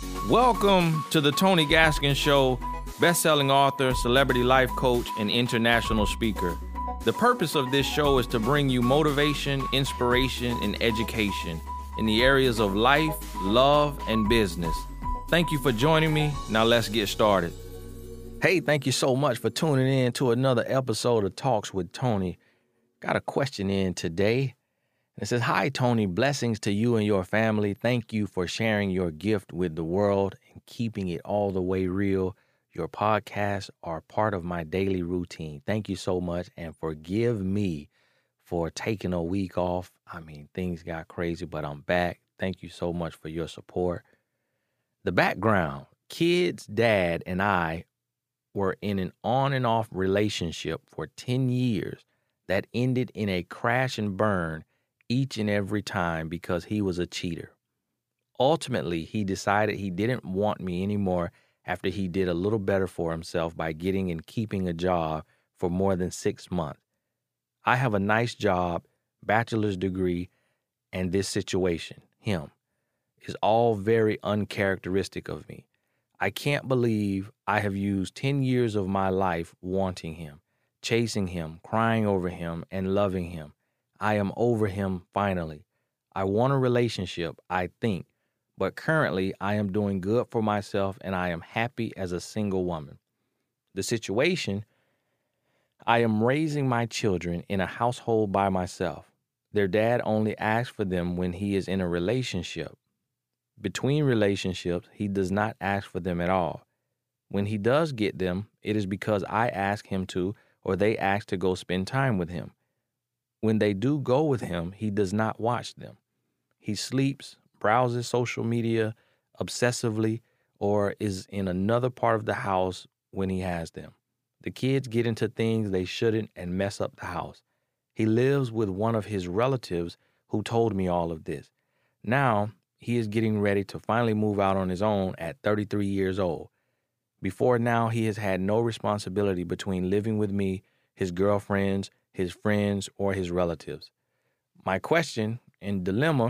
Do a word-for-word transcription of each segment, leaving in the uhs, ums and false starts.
Welcome to the Tony Gaskin Show, best-selling author, celebrity life coach, and international speaker. The purpose of this show is to bring you motivation, inspiration, and education in the areas of life, love, and business. Thank you for joining me. Now let's get started. Hey, thank you so much for tuning in to another episode of Talks with Tony. Got a question in today. It says, "Hi, Tony. Blessings to you and your family. Thank you for sharing your gift with the world and keeping it all the way real. Your podcasts are part of my daily routine. Thank you so much, and forgive me for taking a week off. I mean, things got crazy, but I'm back. Thank you so much for your support." The background: kids' dad and I were in an on and off relationship for ten years that ended in a crash and burn each and every time because he was a cheater. Ultimately, he decided he didn't want me anymore after he did a little better for himself by getting and keeping a job for more than six months. I have a nice job, bachelor's degree, and this situation, him, is all very uncharacteristic of me. I can't believe I have used ten years of my life wanting him, chasing him, crying over him, and loving him. I am over him finally. I want a relationship, I think, but currently I am doing good for myself and I am happy as a single woman. The situation: I am raising my children in a household by myself. Their dad only asks for them when he is in a relationship. Between relationships, he does not ask for them at all. When he does get them, it is because I ask him to, or they ask to go spend time with him. When they do go with him, he does not watch them. He sleeps, browses social media obsessively, or is in another part of the house when he has them. The kids get into things they shouldn't and mess up the house. He lives with one of his relatives who told me all of this. Now, he is getting ready to finally move out on his own at thirty-three years old. Before now, he has had no responsibility between living with me, his girlfriends, his friends, or his relatives. My question and dilemma: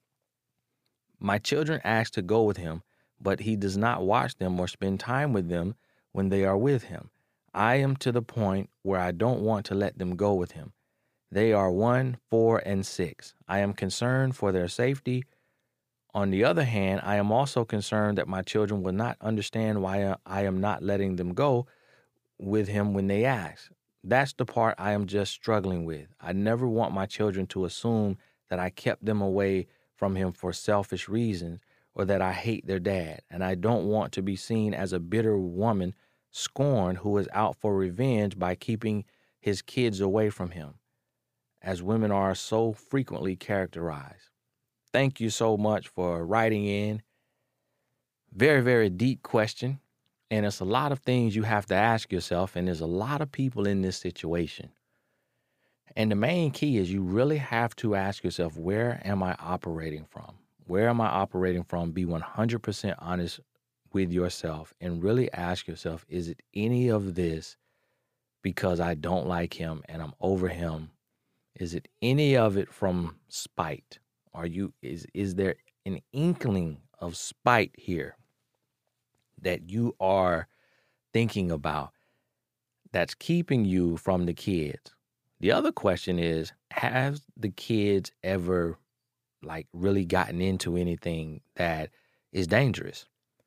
my children ask to go with him, but he does not watch them or spend time with them when they are with him. I am to the point where I don't want to let them go with him. They are one, four, and six. I am concerned for their safety. On the other hand, I am also concerned that my children will not understand why I am not letting them go with him when they ask. That's the part I am just struggling with. I never want my children to assume that I kept them away from him for selfish reasons or that I hate their dad. And I don't want to be seen as a bitter woman scorned who is out for revenge by keeping his kids away from him, as women are so frequently characterized. Thank you so much for writing in. Very, very deep question. And it's a lot of things you have to ask yourself, and there's a lot of people in this situation. And the main key is you really have to ask yourself, where am I operating from? Where am I operating from? Be one hundred percent honest with yourself and really ask yourself, is it any of this because I don't like him and I'm over him? Is it any of it from spite? Are you is is there an inkling of spite here that you are thinking about that's keeping you from the kids? The other question is, have the kids ever like really gotten into anything that is dangerous?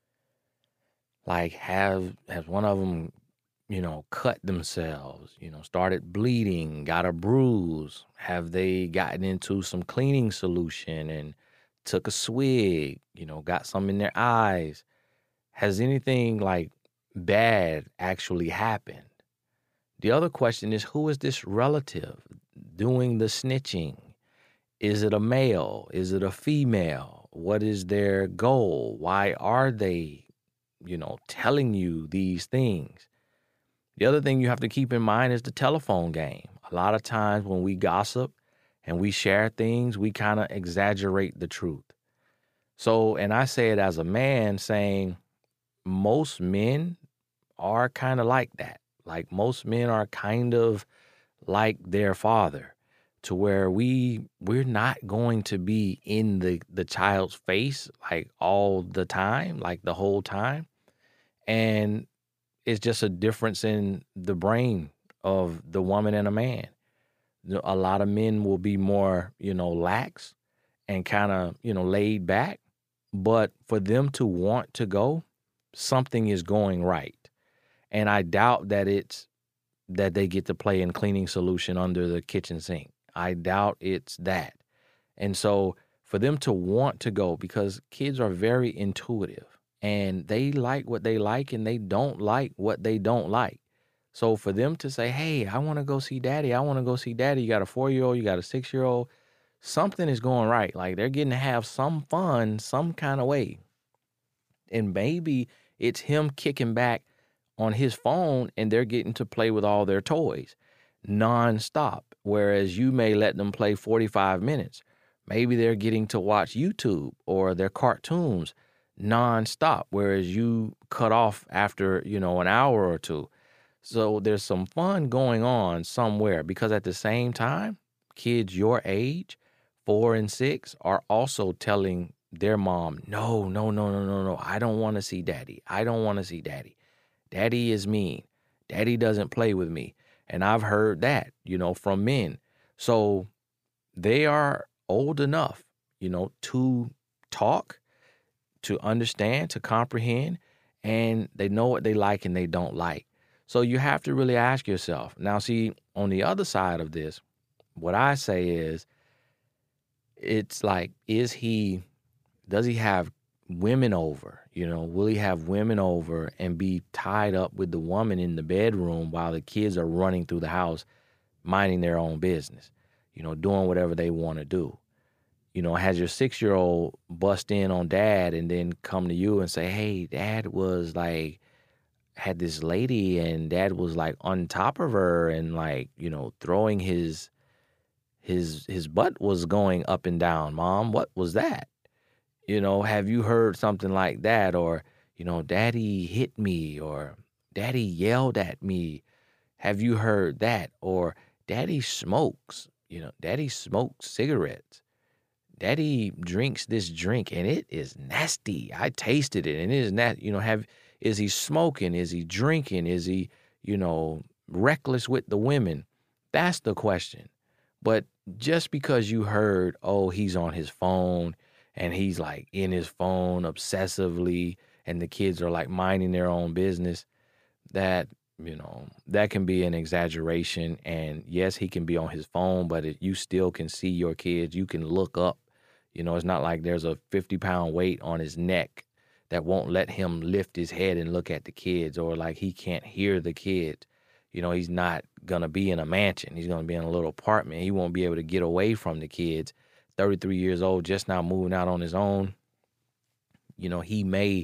Like have has one of them, you know, cut themselves, you know, started bleeding, got a bruise? Have they gotten into some cleaning solution and took a swig, you know, got some in their eyes? Has anything like bad actually happened? The other question is, who is this relative doing the snitching? Is it a male? Is it a female? What is their goal? Why are they, you know, telling you these things? The other thing you have to keep in mind is the telephone game. A lot of times when we gossip and we share things, we kind of exaggerate the truth. So, and I say it as a man saying, most men are kind of like that. Like most men are kind of like their father. to where we we're not going to be in the the child's face like all the time, like the whole time. And it's just a difference in the brain of the woman and a man. The- A lot of men will be more, you know, lax and kind of, you know, laid back. But for them to want to go, something is going right. And I doubt that it's that they get to play in cleaning solution under the kitchen sink. I doubt it's that. And so for them to want to go, because kids are very intuitive and they like what they like and they don't like what they don't like. So for them to say, hey, I want to go see daddy, I want to go see daddy, you got a four year old, you got a six year old, something is going right. Like they're getting to have some fun some kind of way. And maybe it's him kicking back on his phone and they're getting to play with all their toys nonstop. Whereas you may let them play forty-five minutes. Maybe they're getting to watch YouTube or their cartoons nonstop, whereas you cut off after, you know, an hour or two. So there's some fun going on somewhere, because at the same time, kids your age, four and six, are also telling their mom, no, no, no, no, no, no, I don't want to see daddy. I don't want to see daddy. Daddy is mean. Daddy doesn't play with me. And I've heard that, you know, from men. So they are old enough, you know, to talk, to understand, to comprehend, and they know what they like and they don't like. So you have to really ask yourself. Now, see, on the other side of this, what I say is, it's like, is he, does he have women over? You know, will he have women over and be tied up with the woman in the bedroom while the kids are running through the house, minding their own business, you know, doing whatever they want to do? You know, has your six-year-old bust in on dad and then come to you and say, hey, dad was like, had this lady and dad was like on top of her and like, you know, throwing his, his, his butt was going up and down. Mom, what was that? You know, have you heard something like that? Or, you know, daddy hit me, or daddy yelled at me. Have you heard that? Or daddy smokes, you know, daddy smokes cigarettes. Daddy drinks this drink and it is nasty. I tasted it and it is not, you know, have, is he smoking? Is he drinking? Is he, you know, reckless with the women? That's the question. But just because you heard, oh, he's on his phone and he's like in his phone obsessively and the kids are like minding their own business, that, you know, that can be an exaggeration. And yes, he can be on his phone, but it, you still can see your kids. You can look up. You know, it's not like there's a fifty pound weight on his neck that won't let him lift his head and look at the kids, or like he can't hear the kids. You know, he's not going to be in a mansion. He's going to be in a little apartment. He won't be able to get away from the kids. thirty-three years old, just now moving out on his own. You know, he may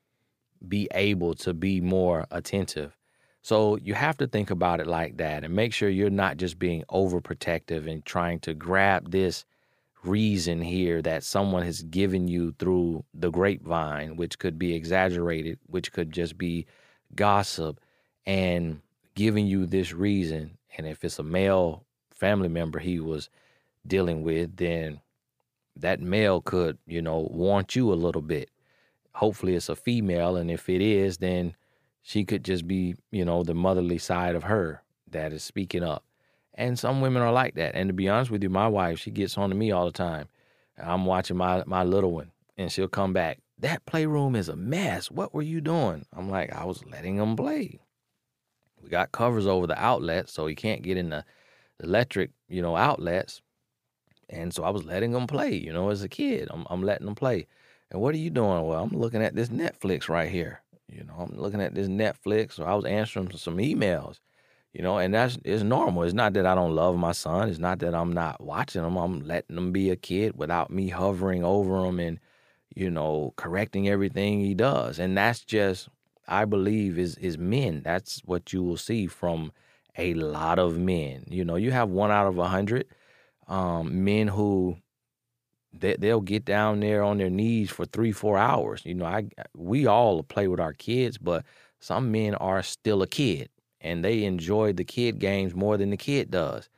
be able to be more attentive. So you have to think about it like that and make sure you're not just being overprotective and trying to grab this reason here that someone has given you through the grapevine, which could be exaggerated, which could just be gossip, and giving you this reason. And if it's a male family member he was dealing with, then that male could, you know, want you a little bit. Hopefully it's a female, and if it is, then she could just be, you know, the motherly side of her that is speaking up. And some women are like that. And to be honest with you, my wife, she gets on to me all the time. I'm watching my, my little one, and she'll come back. That playroom is a mess. What were you doing? I'm like, I was letting them play. We got covers over the outlets, so he can't get in the electric, you know, outlets. And so I was letting them play, you know, as a kid. I'm, I'm letting them play. And what are you doing? Well, I'm looking at this Netflix right here. You know, I'm looking at this Netflix. So I was answering some emails. You know, and that's, it's normal. It's not that I don't love my son. It's not that I'm not watching him. I'm letting him be a kid without me hovering over him and, you know, correcting everything he does. And that's just, I believe, is is men. That's what you will see from a lot of men. You know, you have one out of a hundred um, men who they, they'll get down there on their knees for three, four hours. You know, I we all play with our kids, but some men are still a kid. And they enjoy the kid games more than the kid does.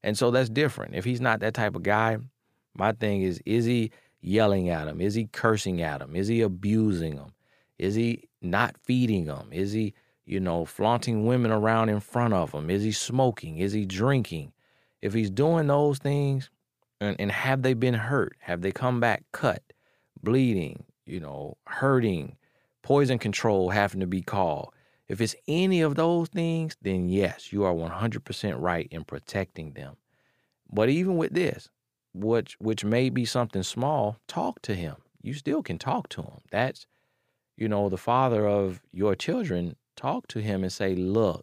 And so that's different. If he's not that type of guy, my thing is, is he yelling at him? Is he cursing at him? Is he abusing him? Is he not feeding him? Is he, you know, flaunting women around in front of him? Is he smoking? Is he drinking? If he's doing those things, and, and have they been hurt? Have they come back cut, bleeding, you know, hurting, poison control having to be called? If it's any of those things, then yes, you are one hundred percent right in protecting them. But even with this, which which may be something small, talk to him. You still can talk to him. That's, you know, the father of your children. Talk to him and say, look,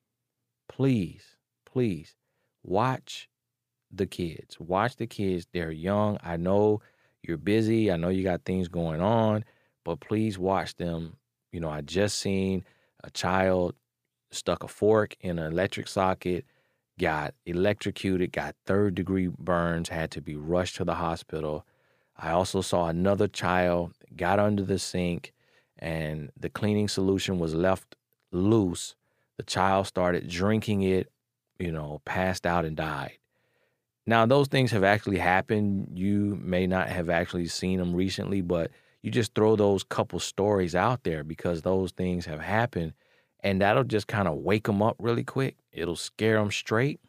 please, please watch the kids. Watch the kids. They're young. I know you're busy. I know you got things going on, but please watch them. You know, I just seen a child stuck a fork in an electric socket, got electrocuted, got third degree burns, had to be rushed to the hospital. I also saw another child got under the sink and the cleaning solution was left loose. The child started drinking it, you know, passed out and died. Now, those things have actually happened. You may not have actually seen them recently, but you just throw those couple stories out there because those things have happened, and that'll just kind of wake them up really quick. It'll scare them straight.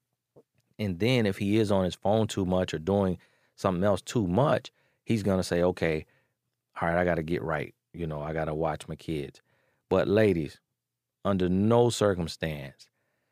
And then if he is on his phone too much or doing something else too much, he's going to say, okay, all right, I got to get right. You know, I got to watch my kids. But ladies, under no circumstance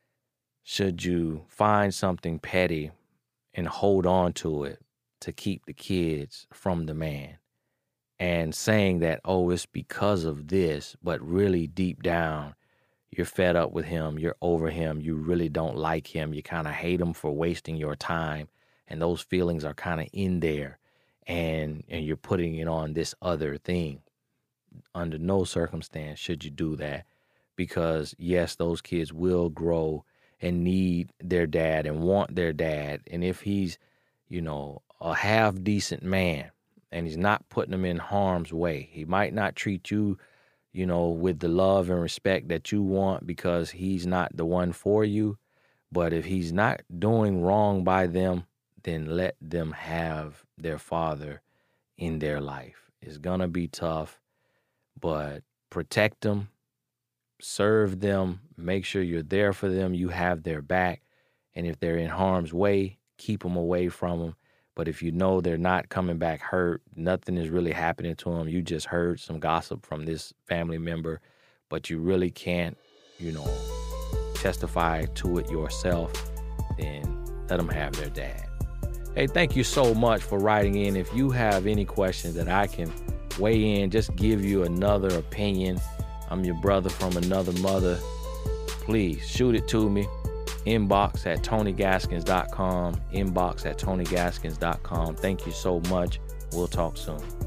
should you find something petty and hold on to it to keep the kids from the man. And saying that, oh, it's because of this, but really deep down, you're fed up with him, you're over him, you really don't like him, you kind of hate him for wasting your time, and those feelings are kind of in there, and and you're putting it on this other thing. Under no circumstance should you do that, because yes, those kids will grow and need their dad and want their dad, and if he's, you know, a half-decent man, and he's not putting them in harm's way. He might not treat you, you know, with the love and respect that you want because he's not the one for you. But if he's not doing wrong by them, then let them have their father in their life. It's going to be tough, but protect them, serve them, make sure you're there for them, you have their back. And if they're in harm's way, keep them away from them. But if you know they're not coming back hurt, nothing is really happening to them, you just heard some gossip from this family member, but you really can't, you know, testify to it yourself, then let them have their dad. Hey, thank you so much for writing in. If you have any questions that I can weigh in, just give you another opinion, I'm your brother from another mother, please shoot it to me. Inbox at Tony Gaskins dot com. Inbox at Tony Gaskins dot com. Thank you so much. We'll talk soon.